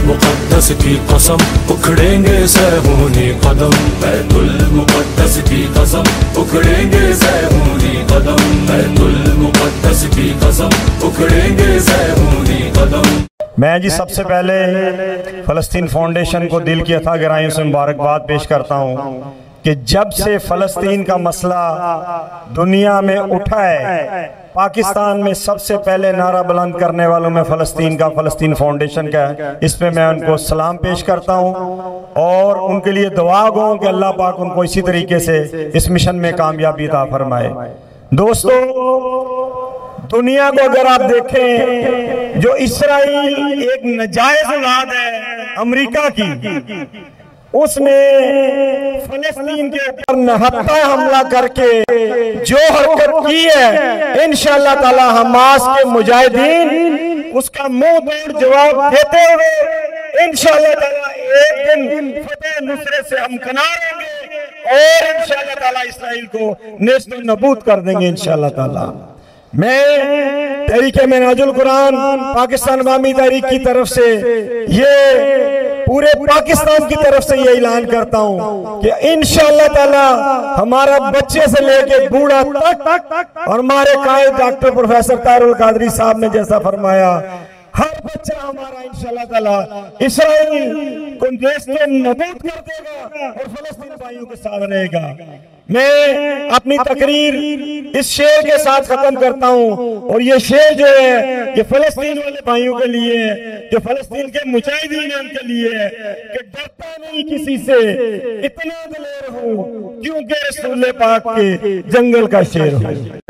मुक़द्दस की कसम उखड़ेंगे सहूनी कदम, बैतुल मुक़द्दस की कसम उखड़ेंगे सहूनी कदम, बैतुल मुक़द्दस की कसम उखड़ेंगे सहूनी कदम। मैं जी सबसे पहले फ़लस्तीन फाउंडेशन को दिल की अथाह गहराइयों से मुबारकबाद पेश करता हूँ कि जब से फ़लस्तीन का मसला दुनिया में उठा है, पाकिस्तान में सबसे पहले नारा बुलंद करने वालों में फ़लस्तीन फाउंडेशन का है। इस पे मैं उनको सलाम पेश करता हूँ और उनके लिए दुआ गो कि अल्लाह पाक उनको इसी तरीके से इस मिशन में कामयाबी अता फरमाए। दोस्तों, दुनिया को अगर आप देखें, जो इसराइल एक नाजायज औलाद है अमेरिका की, उसने फ़लस्तीन के ऊपर निहत्था हमला करके जो हरकत की है, इंशाअल्लाह ताला हमास के मुजाहिदीन उसका मुंह तोड़ जवाब देते हुए इंशाअल्लाह ताला एक दिन फतेह नुसरत से हम किनार होंगे और इंशाअल्लाह ताला इसराइल को नेस्त नबूद कर देंगे इंशाअल्लाह ताला। मैं तहरीक मिनाजुल कुरान पाकिस्तान अवामी तहरीक की तरफ से ये पूरे पाकिस्तान की तरफ से ये ऐलान करता हूँ कि इंशाअल्लाह ताला हमारा बच्चे से लेके बूढ़ा तक और हमारे कायद डॉक्टर प्रोफेसर तारुल कादरी साहब ने जैसा फरमाया, हर बच्चा हमारा इंशाअल्लाह ताला इसराइल को देश में नबूद कर देगा और फ़लस्तीन भाइयों के साथ रहेगा। मैं अपनी तकरीर इस शेर के साथ खत्म करता हूँ और ये शेर जो है ये फ़लस्तीन वाले भाइयों के लिए है, जो फ़लस्तीन के मुजाहिदीन हैं उनके लिए है कि डरता नहीं किसी से, इतना दिलेर हूँ क्योंकि रसूल पाक के जंगल का शेर हूँ।